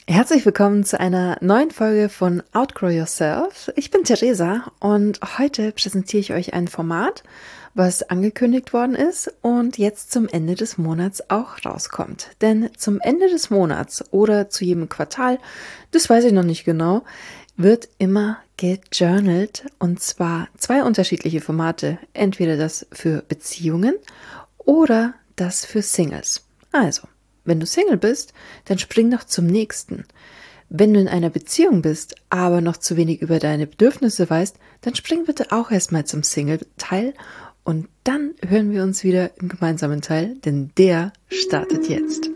Herzlich willkommen zu einer neuen Folge von Outgrow Yourself. Ich bin Theresa und heute präsentiere ich euch ein Format, was angekündigt worden ist und jetzt zum Ende des Monats auch rauskommt. Denn zum Ende des Monats oder zu jedem Quartal, das weiß ich noch nicht genau, wird immer gejournalt und zwar 2 unterschiedliche Formate. Entweder das für Beziehungen oder das für Singles. Also, wenn du Single bist, dann spring doch zum nächsten. Wenn du in einer Beziehung bist, aber noch zu wenig über deine Bedürfnisse weißt, dann spring bitte auch erstmal zum Single-Teil und dann hören wir uns wieder im gemeinsamen Teil, denn der startet jetzt.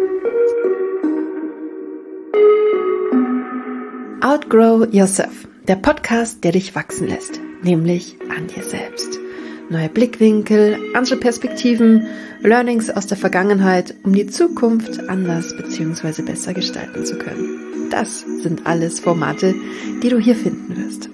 Outgrow Yourself, der Podcast, der dich wachsen lässt, nämlich an dir selbst. Neue Blickwinkel, andere Perspektiven, Learnings aus der Vergangenheit, um die Zukunft anders bzw. besser gestalten zu können. Das sind alles Formate, die du hier finden wirst.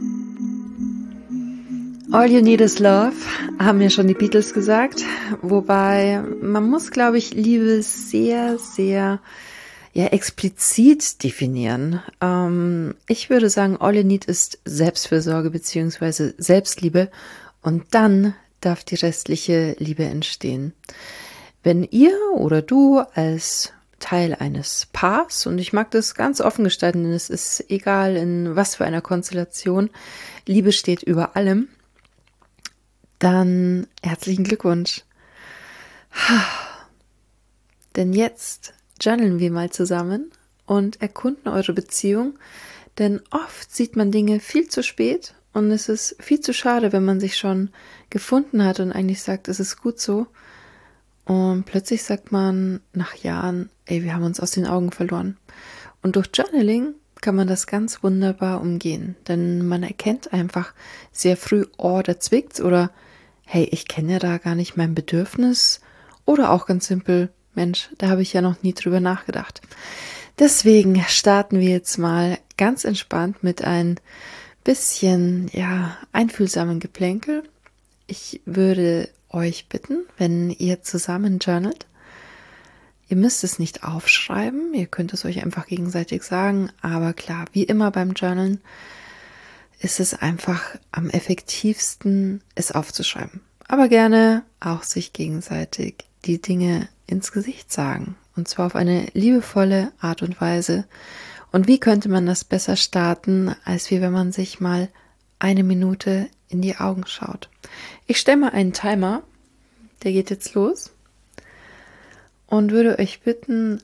All you need is love, haben ja schon die Beatles gesagt, wobei man muss, glaube ich, Liebe sehr, sehr explizit definieren. Ich würde sagen, all you need ist Selbstfürsorge bzw. Selbstliebe und dann darf die restliche Liebe entstehen. Wenn ihr oder du als Teil eines Paars, und ich mag das ganz offen gestalten, denn es ist egal in was für einer Konstellation, Liebe steht über allem, dann herzlichen Glückwunsch. Denn jetzt journalen wir mal zusammen und erkunden eure Beziehung, denn oft sieht man Dinge viel zu spät und es ist viel zu schade, wenn man sich schon gefunden hat und eigentlich sagt, es ist gut so. Und plötzlich sagt man nach Jahren, wir haben uns aus den Augen verloren. Und durch Journaling kann man das ganz wunderbar umgehen. Denn man erkennt einfach sehr früh, da zwickt's oder hey, ich kenne ja da gar nicht mein Bedürfnis. Oder auch ganz simpel, Mensch, da habe ich ja noch nie drüber nachgedacht. Deswegen starten wir jetzt mal ganz entspannt mit ein bisschen, einfühlsamen Geplänkel. Ich würde euch bitten, wenn ihr zusammen journalt, ihr müsst es nicht aufschreiben, ihr könnt es euch einfach gegenseitig sagen, aber klar, wie immer beim Journalen ist es einfach am effektivsten, es aufzuschreiben. Aber gerne auch sich gegenseitig die Dinge ins Gesicht sagen, und zwar auf eine liebevolle Art und Weise. Und wie könnte man das besser starten, als wie wenn man sich mal 1 Minute in die Augen schaut. Ich stelle mal einen Timer, der geht jetzt los und würde euch bitten,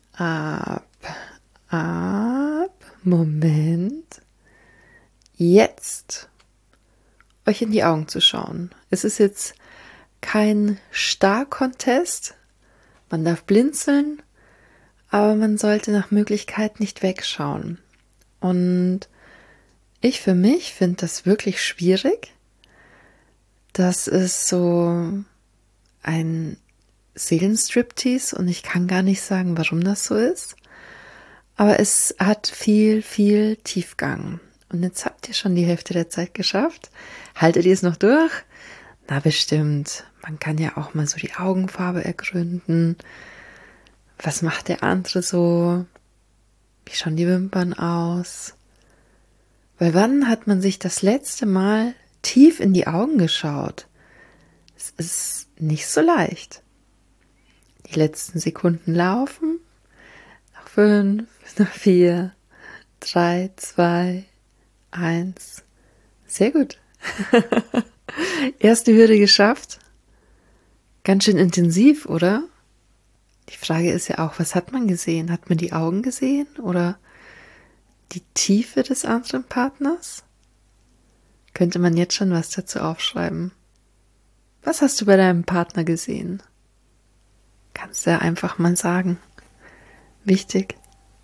jetzt euch in die Augen zu schauen. Es ist jetzt kein Star-Contest, man darf blinzeln, aber man sollte nach Möglichkeit nicht wegschauen. Und ich für mich finde das wirklich schwierig. Das ist so ein Seelenstriptease und ich kann gar nicht sagen, warum das so ist. Aber es hat viel, viel Tiefgang. Und jetzt habt ihr schon die Hälfte der Zeit geschafft. Haltet ihr es noch durch? Na bestimmt. Man kann ja auch mal so die Augenfarbe ergründen. Was macht der andere so? Wie schauen die Wimpern aus? Weil wann hat man sich das letzte Mal tief in die Augen geschaut? Es ist nicht so leicht. Die letzten Sekunden laufen. Noch 5, noch 4, 3, 2, 1. Sehr gut. Erste Hürde geschafft. Ganz schön intensiv, oder? Die Frage ist ja auch, was hat man gesehen? Hat man die Augen gesehen oder die Tiefe des anderen Partners? Könnte man jetzt schon was dazu aufschreiben? Was hast du bei deinem Partner gesehen? Kannst du ja einfach mal sagen. Wichtig.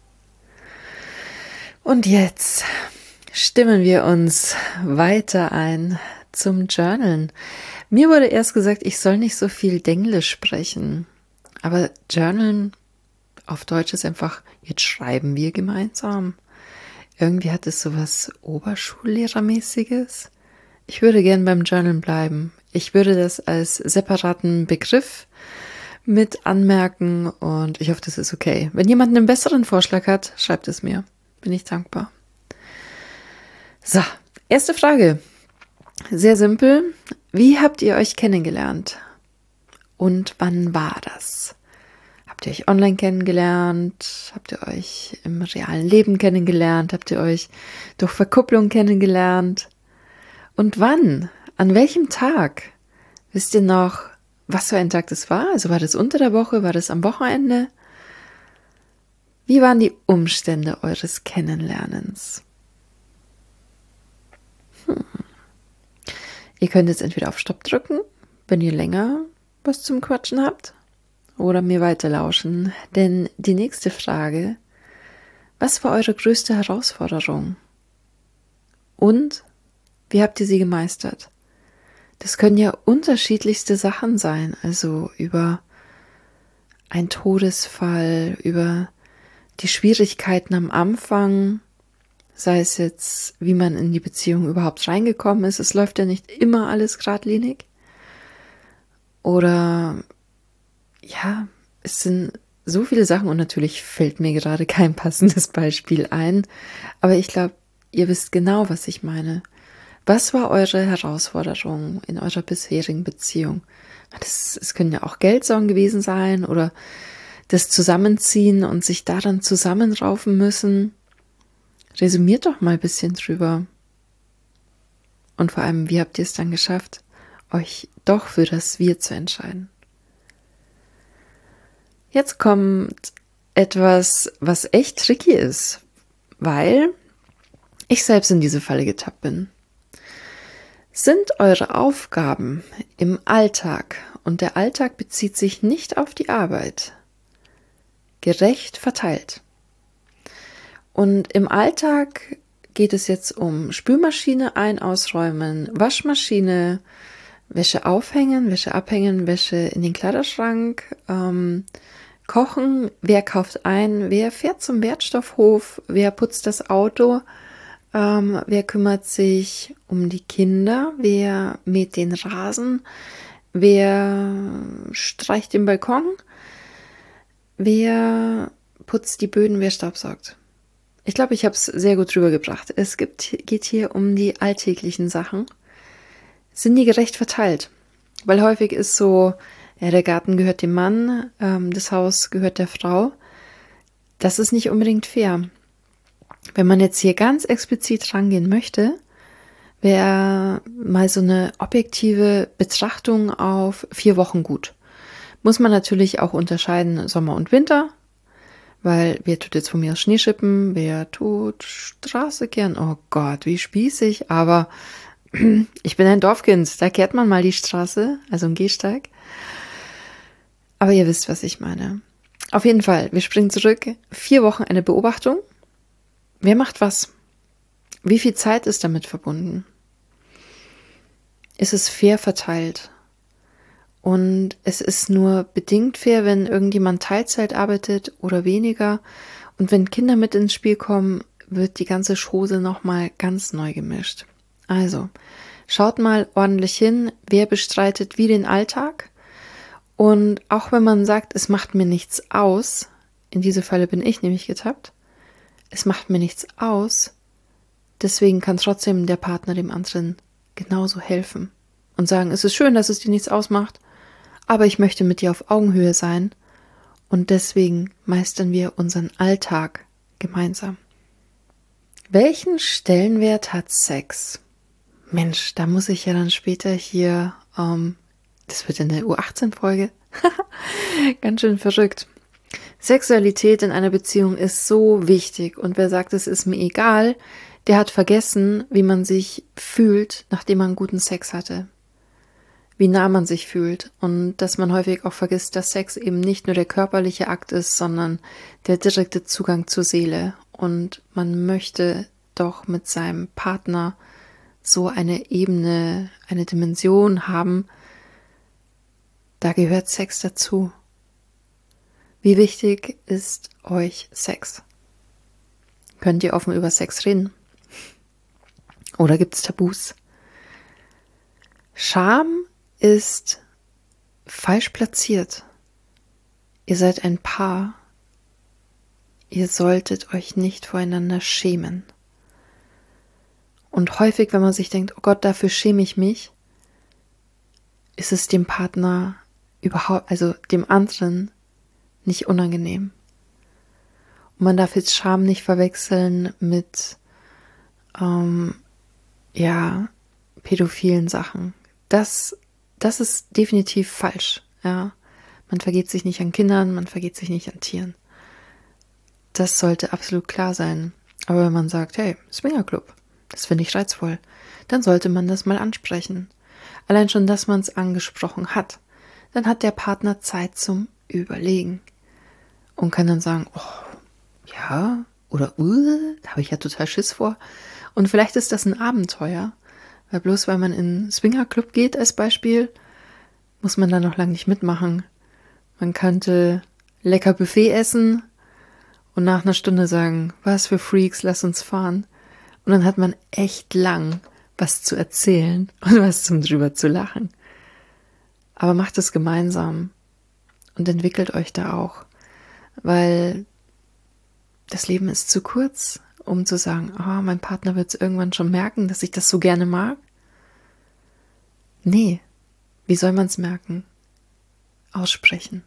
Und jetzt stimmen wir uns weiter ein zum Journalen. Mir wurde erst gesagt, ich soll nicht so viel Denglisch sprechen. Aber Journalen auf Deutsch ist einfach, jetzt schreiben wir gemeinsam. Irgendwie hat es sowas Oberschullehrermäßiges. Ich würde gern beim Journalen bleiben. Ich würde das als separaten Begriff mit anmerken und ich hoffe, das ist okay. Wenn jemand einen besseren Vorschlag hat, schreibt es mir. Bin ich dankbar. So, erste Frage. Sehr simpel. Wie habt ihr euch kennengelernt? Und wann war das? Habt ihr euch online kennengelernt? Habt ihr euch im realen Leben kennengelernt? Habt ihr euch durch Verkupplung kennengelernt? Und wann? An welchem Tag? Wisst ihr noch, was für ein Tag das war? Also war das unter der Woche? War das am Wochenende? Wie waren die Umstände eures Kennenlernens? Ihr könnt jetzt entweder auf Stopp drücken, wenn ihr länger was zum Quatschen habt, oder mir weiterlauschen. Denn die nächste Frage: Was war eure größte Herausforderung? Und wie habt ihr sie gemeistert? Das können ja unterschiedlichste Sachen sein, also über einen Todesfall, über die Schwierigkeiten am Anfang, sei es jetzt, wie man in die Beziehung überhaupt reingekommen ist. Es läuft ja nicht immer alles geradlinig. Oder ja, es sind so viele Sachen und natürlich fällt mir gerade kein passendes Beispiel ein. Aber ich glaube, ihr wisst genau, was ich meine. Was war eure Herausforderung in eurer bisherigen Beziehung? Es können ja auch Geldsorgen gewesen sein oder das Zusammenziehen und sich daran zusammenraufen müssen. Resümiert doch mal ein bisschen drüber. Und vor allem, wie habt ihr es dann geschafft, euch doch für das Wir zu entscheiden? Jetzt kommt etwas, was echt tricky ist, weil ich selbst in diese Falle getappt bin. Sind eure Aufgaben im Alltag, und der Alltag bezieht sich nicht auf die Arbeit, gerecht verteilt? Und im Alltag geht es jetzt um Spülmaschine ausräumen, Waschmaschine, Wäsche aufhängen, Wäsche abhängen, Wäsche in den Kleiderschrank, kochen, wer kauft ein, wer fährt zum Wertstoffhof, wer putzt das Auto, wer kümmert sich um die Kinder, wer mäht den Rasen, wer streicht den Balkon, wer putzt die Böden, wer staubsaugt. Ich glaube, ich habe es sehr gut rübergebracht. Geht hier um die alltäglichen Sachen. Sind die gerecht verteilt? Weil häufig ist so, ja, der Garten gehört dem Mann, das Haus gehört der Frau. Das ist nicht unbedingt fair. Wenn man jetzt hier ganz explizit rangehen möchte, wäre mal so eine objektive Betrachtung auf 4 Wochen gut. Muss man natürlich auch unterscheiden Sommer und Winter, weil wer tut jetzt von mir aus Schneeschippen, wer tut Straße kehren? Oh Gott, wie spießig, aber ich bin ein Dorfkind, da kehrt man mal die Straße, also ein Gehsteig. Aber ihr wisst, was ich meine. Auf jeden Fall, wir springen zurück. 4 Wochen eine Beobachtung. Wer macht was? Wie viel Zeit ist damit verbunden? Ist es fair verteilt? Und es ist nur bedingt fair, wenn irgendjemand Teilzeit arbeitet oder weniger. Und wenn Kinder mit ins Spiel kommen, wird die ganze Chose nochmal ganz neu gemischt. Also, schaut mal ordentlich hin, wer bestreitet wie den Alltag. Und auch wenn man sagt, es macht mir nichts aus, in diese Falle bin ich nämlich getappt, es macht mir nichts aus, deswegen kann trotzdem der Partner dem anderen genauso helfen und sagen, es ist schön, dass es dir nichts ausmacht, aber ich möchte mit dir auf Augenhöhe sein und deswegen meistern wir unseren Alltag gemeinsam. Welchen Stellenwert hat Sex? Mensch, da muss ich ja dann später hier, das wird in der U18-Folge, ganz schön verrückt. Sexualität in einer Beziehung ist so wichtig und wer sagt, es ist mir egal, der hat vergessen, wie man sich fühlt, nachdem man guten Sex hatte. Wie nah man sich fühlt und dass man häufig auch vergisst, dass Sex eben nicht nur der körperliche Akt ist, sondern der direkte Zugang zur Seele. Und man möchte doch mit seinem Partner so eine Ebene, eine Dimension haben, da gehört Sex dazu. Wie wichtig ist euch Sex? Könnt ihr offen über Sex reden? Oder gibt es Tabus? Scham ist falsch platziert. Ihr seid ein Paar. Ihr solltet euch nicht voreinander schämen. Und häufig, wenn man sich denkt, oh Gott, dafür schäme ich mich, ist es dem Partner überhaupt, also dem anderen, nicht unangenehm. Und man darf jetzt Scham nicht verwechseln mit, pädophilen Sachen. Das ist definitiv falsch, ja. Man vergeht sich nicht an Kindern, man vergeht sich nicht an Tieren. Das sollte absolut klar sein. Aber wenn man sagt, hey, Swingerclub, das finde ich reizvoll, dann sollte man das mal ansprechen. Allein schon, dass man es angesprochen hat. Dann hat der Partner Zeit zum Überlegen. Und kann dann sagen, oh, ja, oder da habe ich ja total Schiss vor. Und vielleicht ist das ein Abenteuer. Weil bloß weil man in einen Swingerclub geht als Beispiel, muss man da noch lange nicht mitmachen. Man könnte lecker Buffet essen und nach einer Stunde sagen, was für Freaks, lass uns fahren. Und dann hat man echt lang was zu erzählen und was zum drüber zu lachen. Aber macht es gemeinsam und entwickelt euch da auch, weil das Leben ist zu kurz, um zu sagen, oh, mein Partner wird es irgendwann schon merken, dass ich das so gerne mag. Nee, wie soll man es merken? Aussprechen.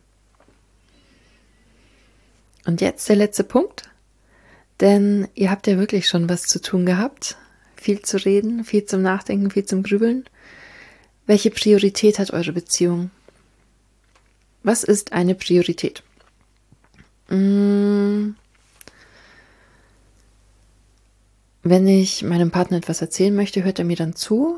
Und jetzt der letzte Punkt, denn ihr habt ja wirklich schon was zu tun gehabt, viel zu reden, viel zum Nachdenken, viel zum Grübeln. Welche Priorität hat eure Beziehung? Was ist eine Priorität? Wenn ich meinem Partner etwas erzählen möchte, hört er mir dann zu?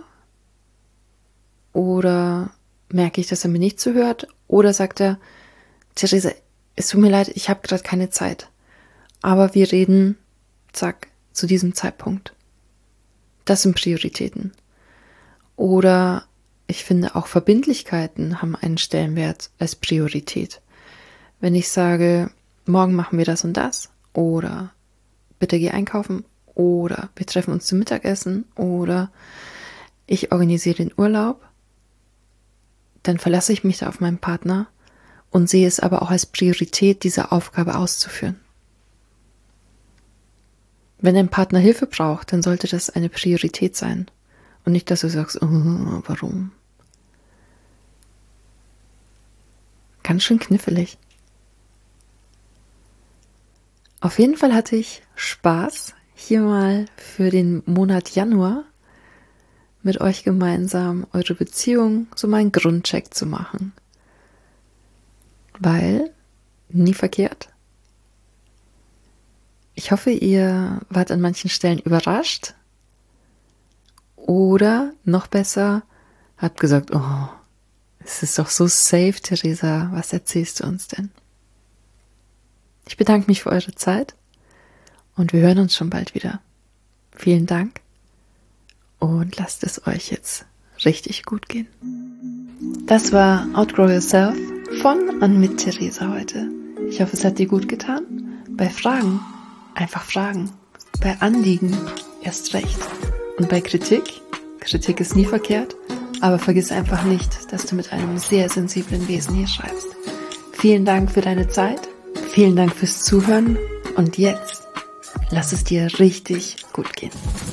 Oder merke ich, dass er mir nicht zuhört? Oder sagt er, Theresa, es tut mir leid, ich habe gerade keine Zeit. Aber wir reden, zack, zu diesem Zeitpunkt. Das sind Prioritäten. Oder ich finde auch Verbindlichkeiten haben einen Stellenwert als Priorität. Wenn ich sage, morgen machen wir das und das, oder bitte geh einkaufen, oder wir treffen uns zum Mittagessen, oder ich organisiere den Urlaub, dann verlasse ich mich da auf meinen Partner und sehe es aber auch als Priorität, diese Aufgabe auszuführen. Wenn dein Partner Hilfe braucht, dann sollte das eine Priorität sein. Und nicht, dass du sagst, oh, warum? Ganz schön knifflig. Auf jeden Fall hatte ich Spaß, hier mal für den Monat Januar mit euch gemeinsam eure Beziehung so mal einen Grundcheck zu machen. Weil, nie verkehrt. Ich hoffe, ihr wart an manchen Stellen überrascht oder noch besser, habt gesagt, oh, es ist doch so safe, Theresa, was erzählst du uns denn? Ich bedanke mich für eure Zeit und wir hören uns schon bald wieder. Vielen Dank und lasst es euch jetzt richtig gut gehen. Das war Outgrow Yourself von und mit Theresa heute. Ich hoffe, es hat dir gut getan. Bei Fragen einfach fragen. Bei Anliegen erst recht. Und bei Kritik ist nie verkehrt, aber vergiss einfach nicht, dass du mit einem sehr sensiblen Wesen hier schreibst. Vielen Dank für deine Zeit, vielen Dank fürs Zuhören und jetzt lass es dir richtig gut gehen.